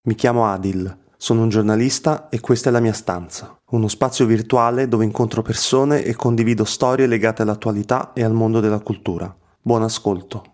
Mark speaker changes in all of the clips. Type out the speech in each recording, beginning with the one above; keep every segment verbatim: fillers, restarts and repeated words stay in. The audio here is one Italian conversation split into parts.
Speaker 1: Mi chiamo Adil, sono un giornalista e questa è la mia stanza, uno spazio virtuale dove incontro persone e condivido storie legate all'attualità e al mondo della cultura. Buon ascolto.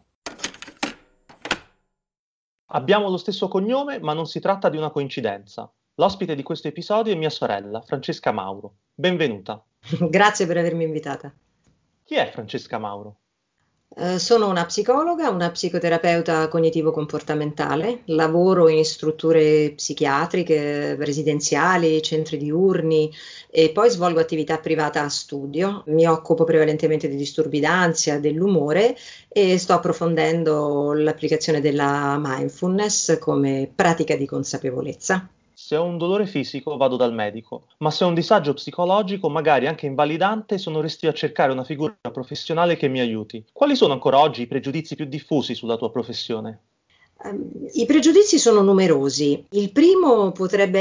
Speaker 2: Abbiamo lo stesso cognome, ma non si tratta di una coincidenza. L'ospite di questo episodio è mia sorella, Francesca Mauro. Benvenuta.
Speaker 3: Grazie per avermi invitata.
Speaker 2: Chi è Francesca Mauro?
Speaker 3: Eh, sono una psicologa, una psicoterapeuta cognitivo-comportamentale, lavoro in strutture psichiatriche, residenziali, centri diurni e poi svolgo attività privata a studio. Mi occupo prevalentemente di disturbi d'ansia, dell'umore e sto approfondendo l'applicazione della mindfulness come pratica di consapevolezza.
Speaker 2: Se ho un dolore fisico vado dal medico, ma se ho un disagio psicologico, magari anche invalidante, sono restio a cercare una figura professionale che mi aiuti. Quali sono ancora oggi i pregiudizi più diffusi sulla tua professione?
Speaker 3: Um, I pregiudizi sono numerosi. Il primo potrebbe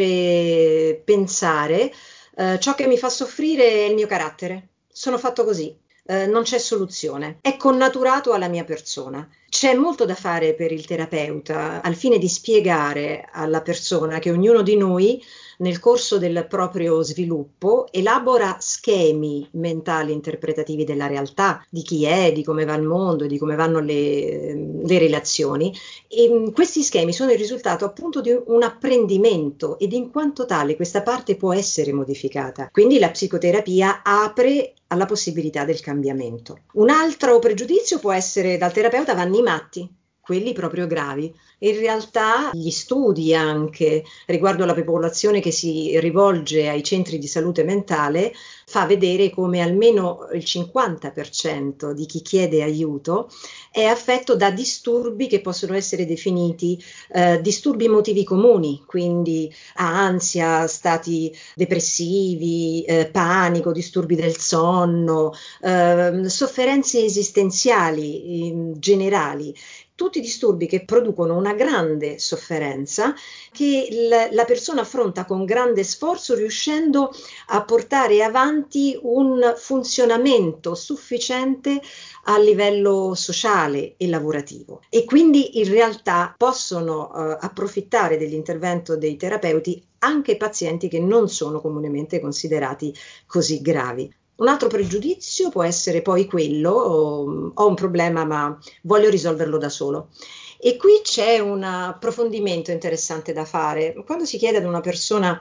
Speaker 3: essere pensare uh, ciò che mi fa soffrire è il mio carattere. Sono fatto così. Uh, non c'è soluzione, è connaturato alla mia persona. C'è molto da fare per il terapeuta al fine di spiegare alla persona che ognuno di noi nel corso del proprio sviluppo elabora schemi mentali interpretativi della realtà, di chi è, di come va il mondo, di come vanno le, le relazioni, e questi schemi sono il risultato appunto di un apprendimento ed in quanto tale questa parte può essere modificata. Quindi la psicoterapia apre alla possibilità del cambiamento. Un altro pregiudizio può essere dal terapeuta vanno i matti, quelli proprio gravi. In realtà gli studi anche riguardo alla popolazione che si rivolge ai centri di salute mentale fa vedere come almeno il cinquanta per cento di chi chiede aiuto è affetto da disturbi che possono essere definiti eh, disturbi emotivi comuni, quindi ansia, stati depressivi, eh, panico, disturbi del sonno, eh, sofferenze esistenziali eh, generali. Tutti disturbi che producono una grande sofferenza che l- la persona affronta con grande sforzo riuscendo a portare avanti un funzionamento sufficiente a livello sociale e lavorativo e quindi in realtà possono eh, approfittare dell'intervento dei terapeuti anche pazienti che non sono comunemente considerati così gravi. Un altro pregiudizio può essere poi quello, ho, ho un problema ma voglio risolverlo da solo. E qui c'è un approfondimento interessante da fare. Quando si chiede ad una persona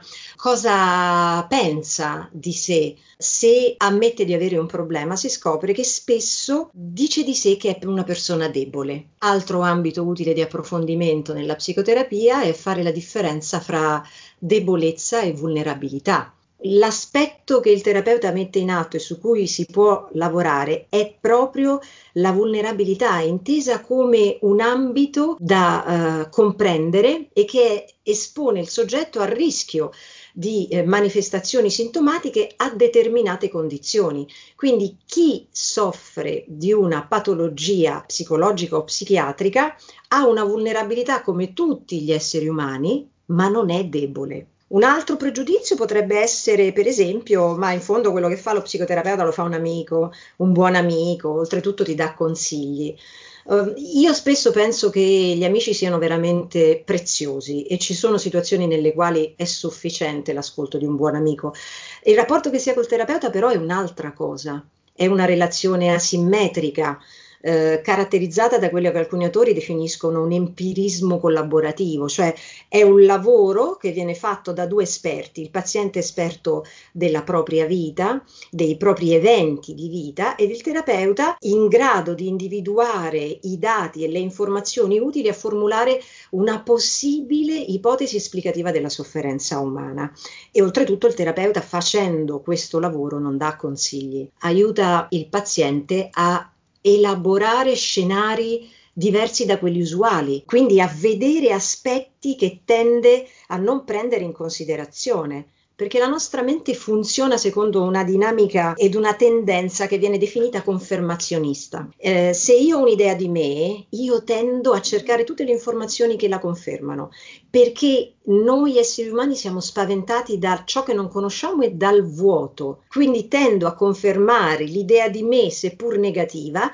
Speaker 3: cosa pensa di sé, se ammette di avere un problema, si scopre che spesso dice di sé che è una persona debole. Altro ambito utile di approfondimento nella psicoterapia è fare la differenza fra debolezza e vulnerabilità. L'aspetto che il terapeuta mette in atto e su cui si può lavorare è proprio la vulnerabilità, intesa come un ambito da uh, comprendere e che espone il soggetto al rischio di eh, manifestazioni sintomatiche a determinate condizioni. Quindi chi soffre di una patologia psicologica o psichiatrica ha una vulnerabilità come tutti gli esseri umani, ma non è debole. Un altro pregiudizio potrebbe essere, per esempio, ma in fondo quello che fa lo psicoterapeuta lo fa un amico, un buon amico, oltretutto ti dà consigli. Uh, io spesso penso che gli amici siano veramente preziosi e ci sono situazioni nelle quali è sufficiente l'ascolto di un buon amico. Il rapporto che si ha col terapeuta però è un'altra cosa, è una relazione asimmetrica, Eh, caratterizzata da quello che alcuni autori definiscono un empirismo collaborativo, cioè è un lavoro che viene fatto da due esperti, il paziente esperto della propria vita, dei propri eventi di vita ed il terapeuta in grado di individuare i dati e le informazioni utili a formulare una possibile ipotesi esplicativa della sofferenza umana. E oltretutto il terapeuta facendo questo lavoro non dà consigli, aiuta il paziente a elaborare scenari diversi da quelli usuali, quindi a vedere aspetti che tende a non prendere in considerazione, perché la nostra mente funziona secondo una dinamica ed una tendenza che viene definita confermazionista. Eh, se io ho un'idea di me, io tendo a cercare tutte le informazioni che la confermano, perché noi esseri umani siamo spaventati da ciò che non conosciamo e dal vuoto, quindi tendo a confermare l'idea di me, seppur negativa,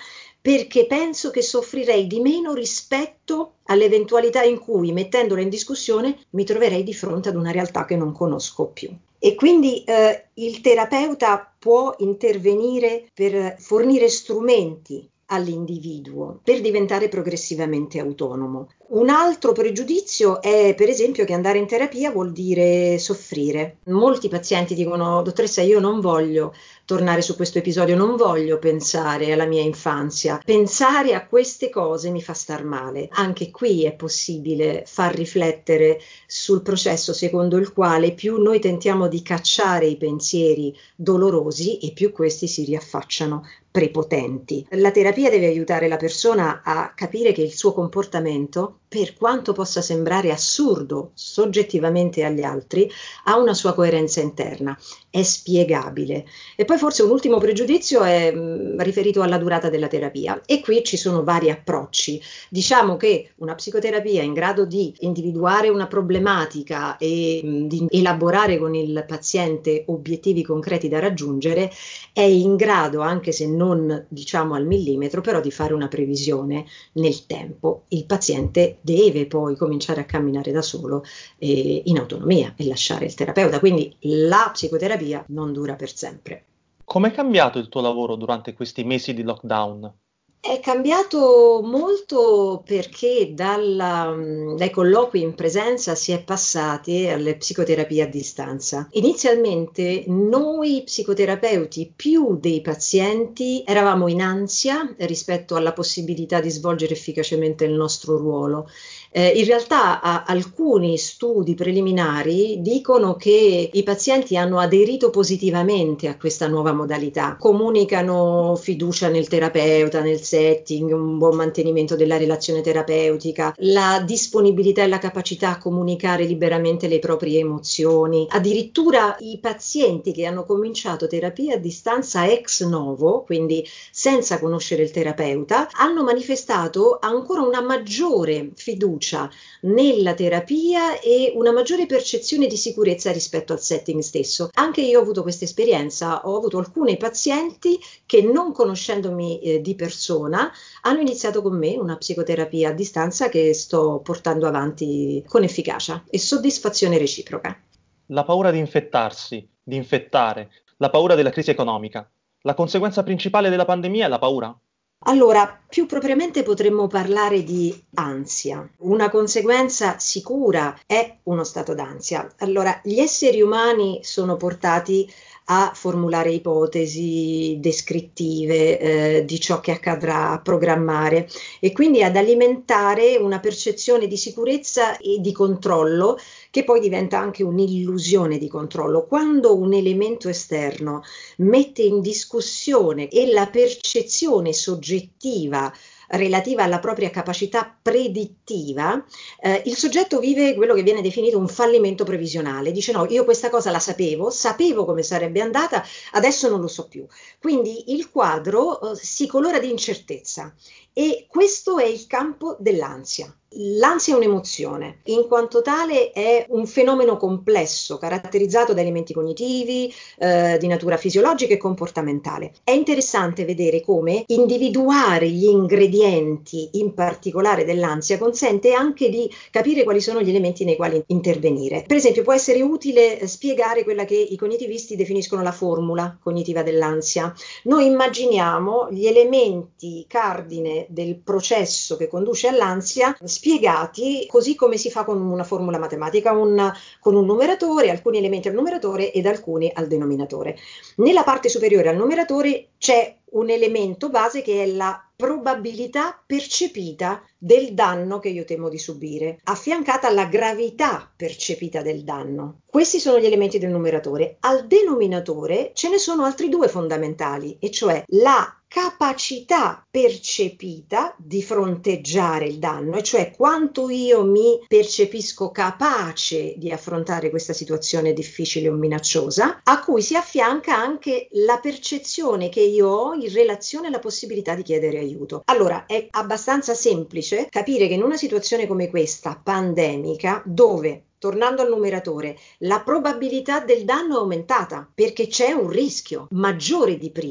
Speaker 3: perché penso che soffrirei di meno rispetto all'eventualità in cui, mettendola in discussione, mi troverei di fronte ad una realtà che non conosco più. E quindi eh, il terapeuta può intervenire per fornire strumenti all'individuo per diventare progressivamente autonomo. Un altro pregiudizio è, per esempio, che andare in terapia vuol dire soffrire. Molti pazienti dicono: dottoressa, io non voglio tornare su questo episodio, non voglio pensare alla mia infanzia. Pensare a queste cose mi fa star male. Anche qui è possibile far riflettere sul processo secondo il quale più noi tentiamo di cacciare i pensieri dolorosi e più questi si riaffacciano prepotenti. La terapia deve aiutare la persona a capire che il suo comportamento, per quanto possa sembrare assurdo soggettivamente agli altri, ha una sua coerenza interna, è spiegabile. E poi forse un ultimo pregiudizio è mh, riferito alla durata della terapia, e qui ci sono vari approcci. Diciamo che una psicoterapia in grado di individuare una problematica e mh, di elaborare con il paziente obiettivi concreti da raggiungere è in grado, anche se non diciamo al millimetro, però di fare una previsione nel tempo. Il paziente deve poi cominciare a camminare da solo eh, in autonomia e lasciare il terapeuta, quindi la psicoterapia non dura per sempre.
Speaker 2: Com'è cambiato il tuo lavoro durante questi mesi di lockdown?
Speaker 3: È cambiato molto perché dalla, dai colloqui in presenza si è passati alle psicoterapie a distanza. Inizialmente noi psicoterapeuti più dei pazienti eravamo in ansia rispetto alla possibilità di svolgere efficacemente il nostro ruolo. Eh, in realtà a, alcuni studi preliminari dicono che i pazienti hanno aderito positivamente a questa nuova modalità, comunicano fiducia nel terapeuta, nel setting, un buon mantenimento della relazione terapeutica, la disponibilità e la capacità a comunicare liberamente le proprie emozioni. Addirittura i pazienti che hanno cominciato terapia a distanza ex novo, quindi senza conoscere il terapeuta, hanno manifestato ancora una maggiore fiducia nella terapia e una maggiore percezione di sicurezza rispetto al setting stesso. Anche io ho avuto questa esperienza, ho avuto alcuni pazienti che, non conoscendomi eh, di persona, hanno iniziato con me una psicoterapia a distanza che sto portando avanti con efficacia e soddisfazione reciproca.
Speaker 2: La paura di infettarsi, di infettare, la paura della crisi economica. La conseguenza principale della pandemia è la paura?
Speaker 3: Allora, più propriamente potremmo parlare di ansia. Una conseguenza sicura è uno stato d'ansia. Allora, gli esseri umani sono portati a formulare ipotesi descrittive eh, di ciò che accadrà, a programmare e quindi ad alimentare una percezione di sicurezza e di controllo che poi diventa anche un'illusione di controllo. Quando un elemento esterno mette in discussione e la percezione soggettiva relativa alla propria capacità predittiva, eh, il soggetto vive quello che viene definito un fallimento previsionale. Dice: no, io questa cosa la sapevo, sapevo come sarebbe andata, adesso non lo so più. Quindi il quadro eh, si colora di incertezza e questo è il campo dell'ansia. L'ansia è un'emozione, in quanto tale è un fenomeno complesso caratterizzato da elementi cognitivi, eh, di natura fisiologica e comportamentale. È interessante vedere come individuare gli ingredienti in particolare dell'ansia consente anche di capire quali sono gli elementi nei quali intervenire. Per esempio, può essere utile spiegare quella che i cognitivisti definiscono la formula cognitiva dell'ansia. Noi immaginiamo gli elementi cardine del processo che conduce all'ansia spiegati così come si fa con una formula matematica, un, con un numeratore, alcuni elementi al numeratore ed alcuni al denominatore. Nella parte superiore al numeratore c'è un elemento base che è la probabilità percepita del danno che io temo di subire, affiancata alla gravità percepita del danno. Questi sono gli elementi del numeratore. Al denominatore ce ne sono altri due fondamentali, e cioè la capacità percepita di fronteggiare il danno, e cioè quanto io mi percepisco capace di affrontare questa situazione difficile o minacciosa, a cui si affianca anche la percezione che io ho in relazione alla possibilità di chiedere aiuto. Allora, è abbastanza semplice capire che in una situazione come questa, pandemica, dove, tornando al numeratore, la probabilità del danno è aumentata perché c'è un rischio maggiore di prima.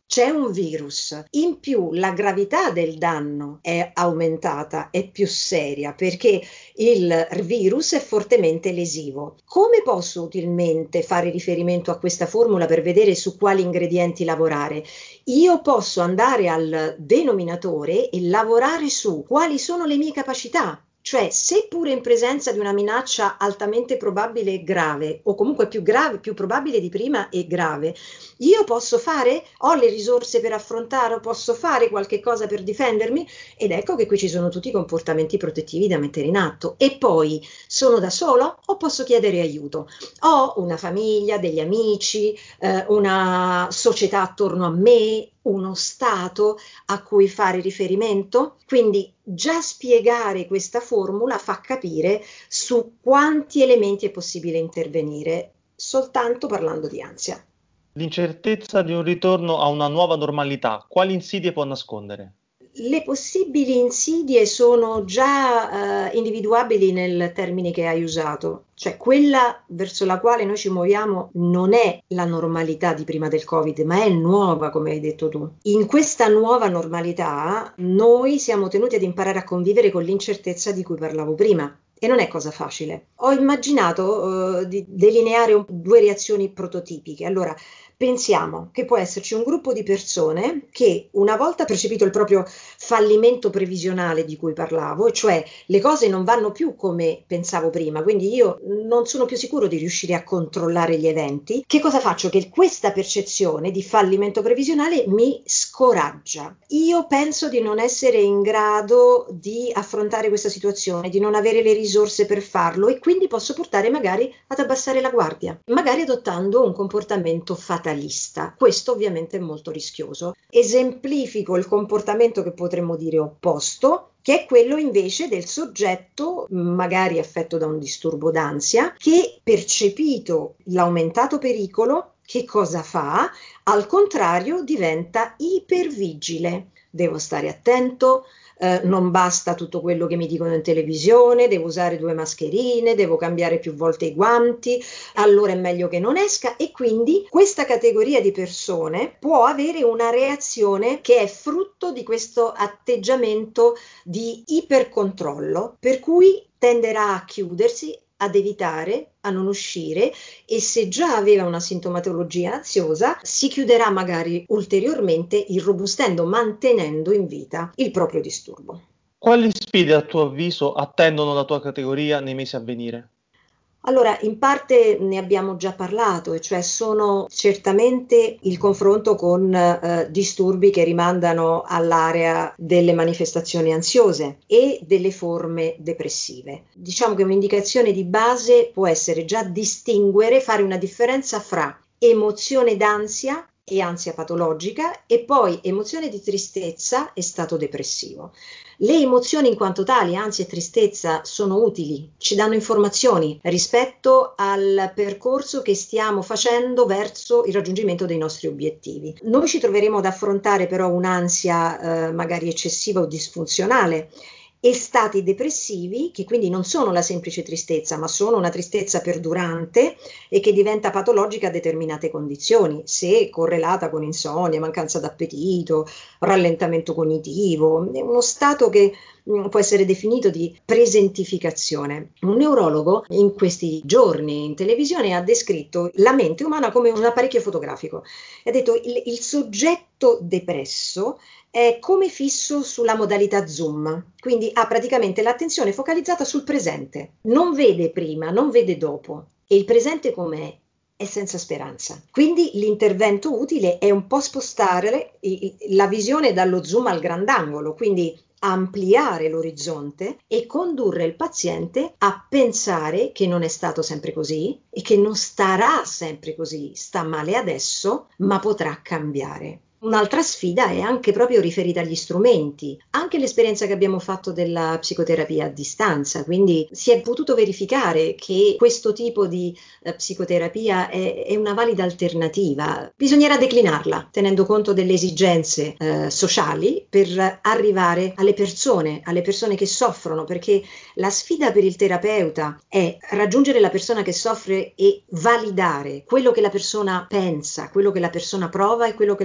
Speaker 3: c'è un virus, in più la gravità del danno è aumentata, è più seria perché il virus è fortemente lesivo. Come posso utilmente fare riferimento a questa formula per vedere su quali ingredienti lavorare? Io posso andare al denominatore e lavorare su quali sono le mie capacità. Cioè, seppure in presenza di una minaccia altamente probabile e grave, o comunque più grave, più probabile di prima e grave, io posso fare, ho le risorse per affrontare, posso fare qualche cosa per difendermi, ed ecco che qui ci sono tutti i comportamenti protettivi da mettere in atto. E poi, sono da solo o posso chiedere aiuto? Ho una famiglia, degli amici, eh, una società attorno a me, uno stato a cui fare riferimento? Quindi già spiegare questa formula fa capire su quanti elementi è possibile intervenire soltanto parlando di ansia.
Speaker 2: L'incertezza di un ritorno a una nuova normalità, quali insidie può nascondere?
Speaker 3: Le possibili insidie sono già eh, individuabili nel termine che hai usato, cioè quella verso la quale noi ci muoviamo non è la normalità di prima del Covid, ma è nuova, come hai detto tu. In questa nuova normalità noi siamo tenuti ad imparare a convivere con l'incertezza di cui parlavo prima. E non è cosa facile. Ho immaginato uh, di delineare un, due reazioni prototipiche. Allora, pensiamo che può esserci un gruppo di persone che, una volta percepito il proprio fallimento previsionale di cui parlavo, cioè le cose non vanno più come pensavo prima, quindi io non sono più sicuro di riuscire a controllare gli eventi, che cosa faccio? Che questa percezione di fallimento previsionale mi scoraggia. Io penso di non essere in grado di affrontare questa situazione, di non avere le risorse per farlo, e quindi posso portare magari ad abbassare la guardia, magari adottando un comportamento fatalista. Questo ovviamente è molto rischioso. Esemplifico il comportamento che potremmo dire opposto, che è quello invece del soggetto magari affetto da un disturbo d'ansia, che percepito l'aumentato pericolo, che cosa fa? Al contrario, diventa ipervigile. Devo stare attento, eh, non basta tutto quello che mi dicono in televisione, devo usare due mascherine, devo cambiare più volte i guanti, allora è meglio che non esca. E quindi questa categoria di persone può avere una reazione che è frutto di questo atteggiamento di ipercontrollo, per cui tenderà a chiudersi, ad evitare, a non uscire, e se già aveva una sintomatologia ansiosa si chiuderà magari ulteriormente, irrobustendo, mantenendo in vita il proprio disturbo.
Speaker 2: Quali sfide a tuo avviso attendono la tua categoria nei mesi a venire?
Speaker 3: Allora, in parte ne abbiamo già parlato, e cioè sono certamente il confronto con eh, disturbi che rimandano all'area delle manifestazioni ansiose e delle forme depressive. Diciamo che un'indicazione di base può essere già distinguere, fare una differenza fra emozione d'ansia e ansia patologica e poi emozione di tristezza e stato depressivo. Le emozioni in quanto tali, ansia e tristezza, sono utili, ci danno informazioni rispetto al percorso che stiamo facendo verso il raggiungimento dei nostri obiettivi. Noi ci troveremo ad affrontare però un'ansia eh, magari eccessiva o disfunzionale, e stati depressivi che quindi non sono la semplice tristezza, ma sono una tristezza perdurante e che diventa patologica a determinate condizioni, se correlata con insonnia, mancanza d'appetito, rallentamento cognitivo. È uno stato che mh, può essere definito di presentificazione. Un neurologo in questi giorni in televisione ha descritto la mente umana come un apparecchio fotografico. Ha detto il, il soggetto depresso è come fisso sulla modalità zoom, quindi ha praticamente l'attenzione focalizzata sul presente, non vede prima, non vede dopo, e il presente com'è? È senza speranza. Quindi l'intervento utile è un po' spostare la visione dallo zoom al grandangolo, quindi ampliare l'orizzonte e condurre il paziente a pensare che non è stato sempre così e che non starà sempre così, sta male adesso, ma potrà cambiare. Un'altra sfida è anche proprio riferita agli strumenti, anche l'esperienza che abbiamo fatto della psicoterapia a distanza, quindi si è potuto verificare che questo tipo di eh, psicoterapia è, è una valida alternativa. Bisognerà declinarla tenendo conto delle esigenze eh, sociali per arrivare alle persone, alle persone che soffrono, perché la sfida per il terapeuta è raggiungere la persona che soffre e validare quello che la persona pensa, quello che la persona prova e quello che la persona fa.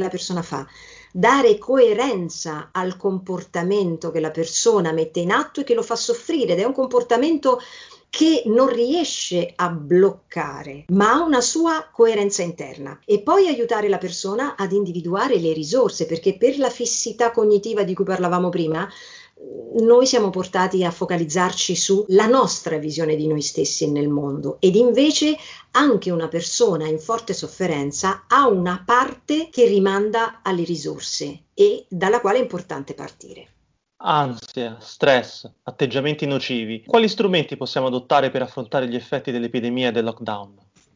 Speaker 3: fa, dare coerenza al comportamento che la persona mette in atto e che lo fa soffrire, ed è un comportamento che non riesce a bloccare, ma ha una sua coerenza interna. E poi aiutare la persona ad individuare le risorse, perché per la fissità cognitiva di cui parlavamo prima, noi siamo portati a focalizzarci sulla nostra visione di noi stessi e nel mondo, ed invece anche una persona in forte sofferenza ha una parte che rimanda alle risorse e dalla quale è importante partire.
Speaker 2: Ansia, stress, atteggiamenti nocivi. Quali strumenti possiamo adottare per affrontare gli effetti dell'epidemia e del lockdown?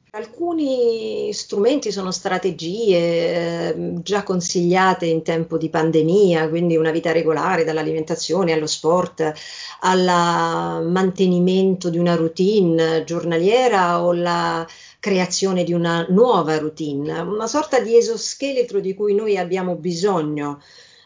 Speaker 3: Alcuni strumenti sono strategie eh, già consigliate in tempo di pandemia, quindi una vita regolare, dall'alimentazione allo sport, al mantenimento di una routine giornaliera o la creazione di una nuova routine, una sorta di esoscheletro di cui noi abbiamo bisogno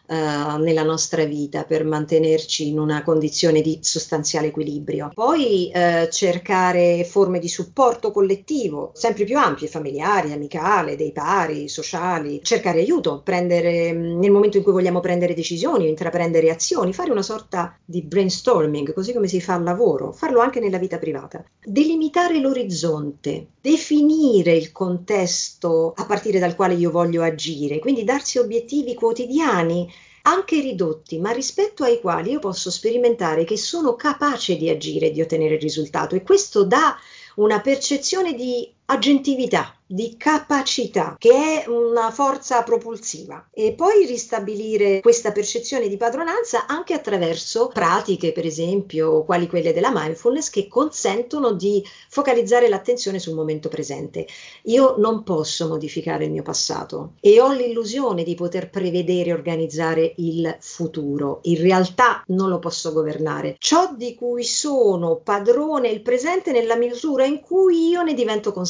Speaker 3: Uh, nella nostra vita per mantenerci in una condizione di sostanziale equilibrio. Poi uh, cercare forme di supporto collettivo sempre più ampie, familiari, amicale, dei pari, sociali, cercare aiuto, prendere nel momento in cui vogliamo prendere decisioni, intraprendere azioni, fare una sorta di brainstorming, così come si fa al lavoro, farlo anche nella vita privata. Delimitare l'orizzonte, definire il contesto a partire dal quale io voglio agire, quindi darsi obiettivi quotidiani anche ridotti, ma rispetto ai quali io posso sperimentare che sono capace di agire e di ottenere il risultato, e questo dà una percezione di agentività, di capacità, che è una forza propulsiva. E poi ristabilire questa percezione di padronanza anche attraverso pratiche, per esempio, quali quelle della mindfulness, che consentono di focalizzare l'attenzione sul momento presente. Io non posso modificare il mio passato e ho l'illusione di poter prevedere e organizzare il futuro. In realtà non lo posso governare. Ciò di cui sono padrone è il presente nella misura in cui io ne divento consapevole.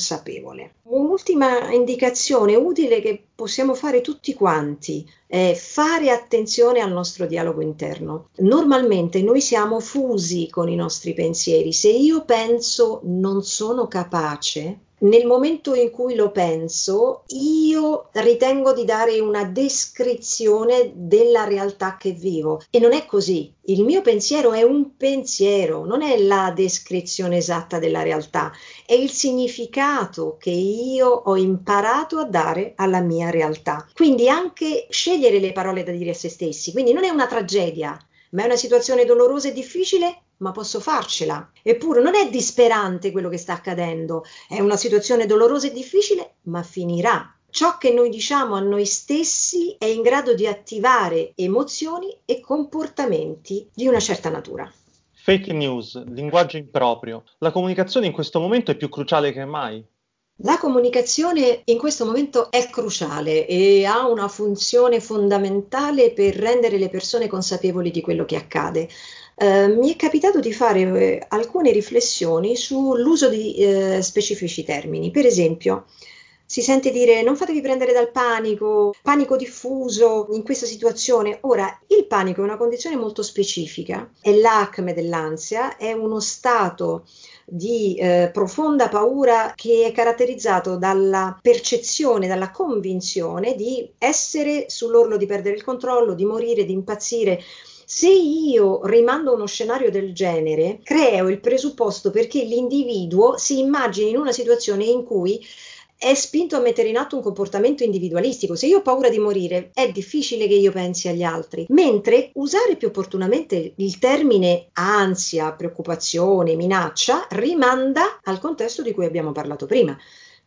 Speaker 3: Un'ultima indicazione utile che possiamo fare tutti quanti è fare attenzione al nostro dialogo interno. Normalmente noi siamo fusi con i nostri pensieri. Se io penso non sono capace, nel momento in cui lo penso, io ritengo di dare una descrizione della realtà che vivo, e non è così. Il mio pensiero è un pensiero, non è la descrizione esatta della realtà, è il significato che io ho imparato a dare alla mia realtà. Quindi anche scegliere le parole da dire a se stessi, quindi non è una tragedia, ma è una situazione dolorosa e difficile, ma posso farcela. Eppure non è disperante quello che sta accadendo, è una situazione dolorosa e difficile, ma finirà. Ciò che noi diciamo a noi stessi è in grado di attivare emozioni e comportamenti di una certa natura.
Speaker 2: Fake news, linguaggio improprio. La comunicazione in questo momento è più cruciale che mai.
Speaker 3: La comunicazione in questo momento è cruciale e ha una funzione fondamentale per rendere le persone consapevoli di quello che accade. Uh, mi è capitato di fare eh, alcune riflessioni sull'uso di eh, specifici termini. Per esempio, si sente dire non fatevi prendere dal panico, panico diffuso in questa situazione. Ora, il panico è una condizione molto specifica, è l'acme dell'ansia, è uno stato di eh, profonda paura che è caratterizzato dalla percezione, dalla convinzione di essere sull'orlo di perdere il controllo, di morire, di impazzire. Se io rimando uno scenario del genere, creo il presupposto perché l'individuo si immagini in una situazione in cui è spinto a mettere in atto un comportamento individualistico. Se io ho paura di morire, è difficile che io pensi agli altri. Mentre usare più opportunamente il termine ansia, preoccupazione, minaccia rimanda al contesto di cui abbiamo parlato prima.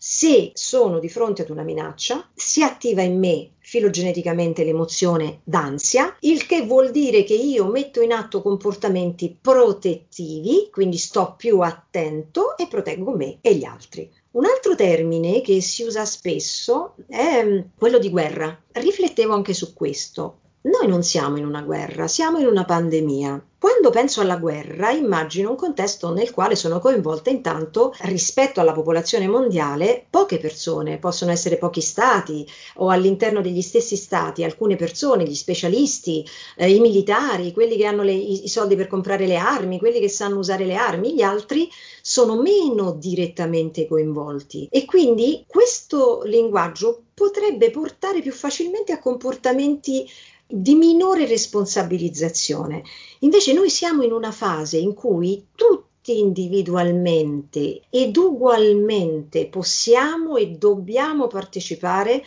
Speaker 3: Se sono di fronte ad una minaccia, si attiva in me filogeneticamente l'emozione d'ansia, il che vuol dire che io metto in atto comportamenti protettivi, quindi sto più attento e proteggo me e gli altri. Un altro termine che si usa spesso è quello di guerra. Riflettevo anche su questo. Noi non siamo in una guerra, siamo in una pandemia. Quando penso alla guerra, immagino un contesto nel quale sono coinvolte intanto, rispetto alla popolazione mondiale, poche persone, possono essere pochi stati o all'interno degli stessi stati alcune persone, gli specialisti, eh, i militari, quelli che hanno le, i, i soldi per comprare le armi, quelli che sanno usare le armi, gli altri sono meno direttamente coinvolti. E quindi questo linguaggio potrebbe portare più facilmente a comportamenti di minore responsabilizzazione. Invece noi siamo in una fase in cui tutti individualmente ed ugualmente possiamo e dobbiamo partecipare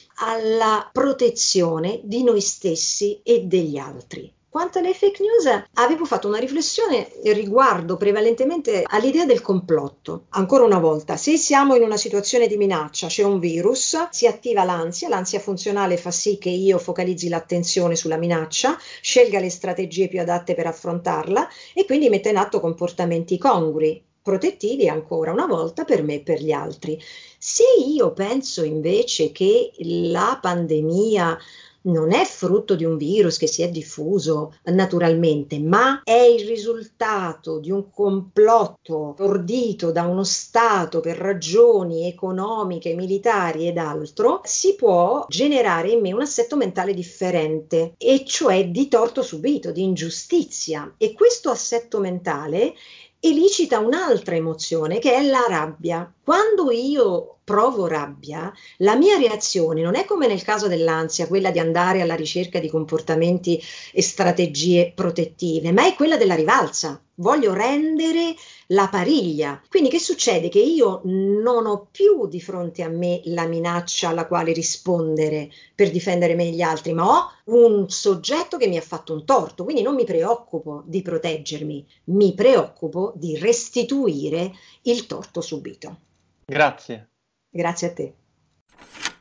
Speaker 3: alla protezione di noi stessi e degli altri. Quanto alle fake news, avevo fatto una riflessione riguardo prevalentemente all'idea del complotto. Ancora una volta, se siamo in una situazione di minaccia, c'è un virus, si attiva l'ansia, l'ansia funzionale fa sì che io focalizzi l'attenzione sulla minaccia, scelga le strategie più adatte per affrontarla e quindi metta in atto comportamenti congrui, protettivi ancora una volta per me e per gli altri. Se io penso invece che la pandemia non è frutto di un virus che si è diffuso naturalmente, ma è il risultato di un complotto ordito da uno Stato per ragioni economiche, militari ed altro, si può generare in me un assetto mentale differente, e cioè di torto subito, di ingiustizia. E questo assetto mentale elicita un'altra emozione che è la rabbia. Quando io provo rabbia, la mia reazione non è come nel caso dell'ansia, quella di andare alla ricerca di comportamenti e strategie protettive, ma è quella della rivalsa. Voglio rendere la pariglia. Quindi che succede? Che io non ho più di fronte a me la minaccia alla quale rispondere per difendere me e gli altri, ma ho un soggetto che mi ha fatto un torto, quindi non mi preoccupo di proteggermi, mi preoccupo di restituire il torto subito.
Speaker 2: Grazie.
Speaker 3: Grazie a te.